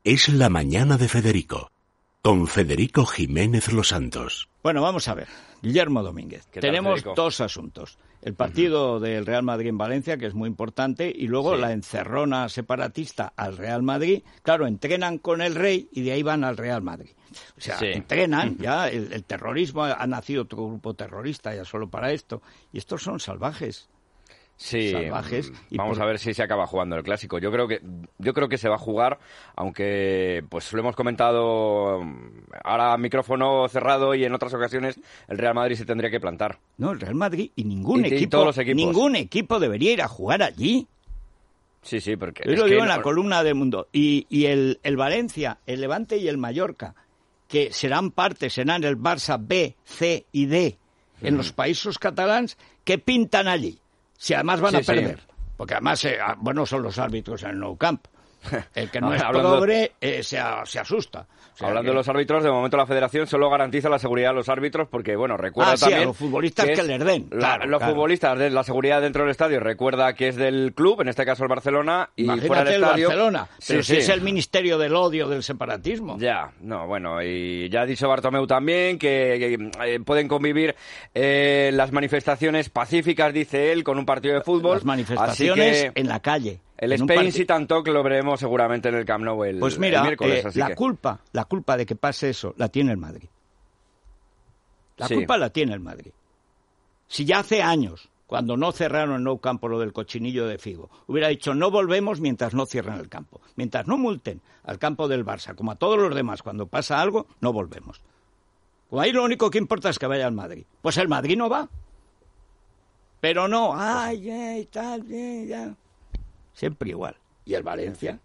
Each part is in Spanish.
Es la mañana de Federico, con Federico Jiménez Los Santos. Bueno, vamos a ver. Guillermo Domínguez. Tenemos dos asuntos. El partido del Real Madrid en Valencia, que es muy importante, y luego la encerrona separatista al Real Madrid. Claro, entrenan con el Rey y de ahí van al Real Madrid. O sea, entrenan, ya el terrorismo, ha nacido otro grupo terrorista ya solo para esto. Y estos son salvajes. Sí, salvajes. Vamos a ver si se acaba jugando el Clásico. Yo creo que se va a jugar, aunque pues lo hemos comentado ahora a micrófono cerrado y en otras ocasiones el Real Madrid se tendría que plantar. No, el Real Madrid y ningún equipo, todos los equipos. Ningún equipo debería ir a jugar allí. Sí, porque yo lo digo en la columna del Mundo. Y el Valencia, el Levante y el Mallorca, que serán el Barça B, C y D en los países catalans, que pintan allí. Si además van a perder, porque además, son los árbitros en el Nou Camp. El que no es progre se asusta. O sea, hablando de los árbitros, de momento la Federación solo garantiza la seguridad de los árbitros porque, recuerda también... a los futbolistas que les den. Los futbolistas de la seguridad dentro del estadio, recuerda que es del club, en este caso el Barcelona, y imagínate fuera del estadio... Barcelona, pero si es el ministerio del odio, del separatismo. Y ya ha dicho Bartomeu también que pueden convivir las manifestaciones pacíficas, dice él, con un partido de fútbol. Las manifestaciones en la calle. El Spain si tanto que lo veremos seguramente en el Camp Nou el miércoles. La culpa de que pase eso la tiene el Madrid. La culpa la tiene el Madrid. Si ya hace años, cuando no cerraron el Nou Camp por lo del cochinillo de Figo, hubiera dicho no volvemos mientras no cierren el campo. Mientras no multen al campo del Barça, como a todos los demás, cuando pasa algo, no volvemos. Pues ahí lo único que importa es que vaya al Madrid. Pues el Madrid no va. Pero no, ya. Siempre igual. ¿Y el Valencia?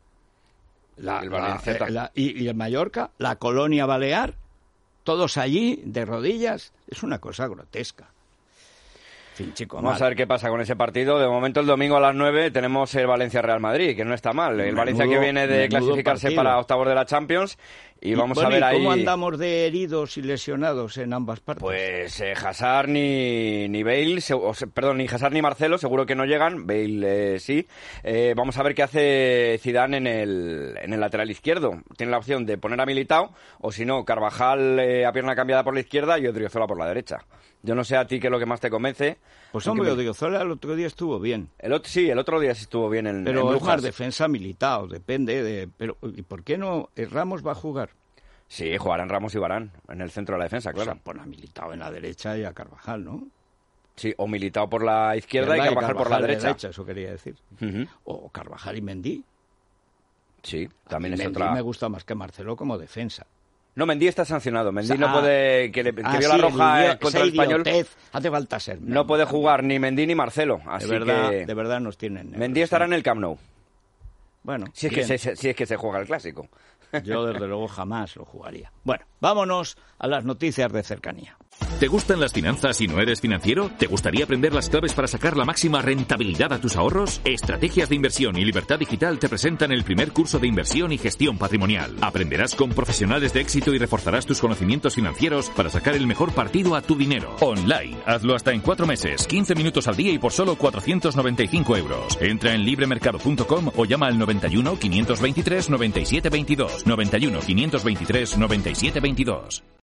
Y el Mallorca, la colonia balear, todos allí, de rodillas. Es una cosa grotesca. En fin, chico, vamos a ver qué pasa con ese partido. De momento, el domingo a las 9 tenemos el Valencia-Real Madrid, que no está mal. El Valencia que viene de clasificarse partido para octavos de la Champions. Y vamos a ver ahí... ¿Cómo andamos de heridos y lesionados en ambas partes? Pues Hazard ni Bale, ni Hazard ni Marcelo, seguro que no llegan. Bale sí. Vamos a ver qué hace Zidane en el lateral izquierdo. Tiene la opción de poner a Militao, o si no, Carvajal a pierna cambiada por la izquierda y Odriozola por la derecha. Yo no sé a ti qué es lo que más te convence. Pues hombre, Odriozola el otro día estuvo bien. El otro día sí estuvo bien pero es más defensa Militao, depende de... Pero ¿y por qué no Ramos va a jugar? Sí, jugarán Ramos y Varane en el centro de la defensa, claro. O sea, pon a Militao en la derecha y a Carvajal, ¿no? Sí, o Militao por la izquierda y Carvajal por la derecha. Eso quería decir. O Carvajal y Mendy. Sí, también es Mendy otra... me gusta más que Marcelo como defensa. No, Mendy está sancionado. Mendy no puede... Que vio la roja contra el Español. Hace falta ser. No puede jugar ni Mendy ni Marcelo. Así de verdad nos tienen... Mendy estará en el Camp Nou. Bueno, si es que se juega el Clásico. Yo, desde luego, jamás lo jugaría. Bueno, vámonos a las noticias de cercanía. ¿Te gustan las finanzas y no eres financiero? ¿Te gustaría aprender las claves para sacar la máxima rentabilidad a tus ahorros? Estrategias de Inversión y Libertad Digital te presentan el primer curso de inversión y gestión patrimonial. Aprenderás con profesionales de éxito y reforzarás tus conocimientos financieros para sacar el mejor partido a tu dinero. Online. Hazlo hasta en 4 meses, 15 minutos al día y por solo 495 euros. Entra en libremercado.com o llama al 91 523 97 22. 91 523 97 22.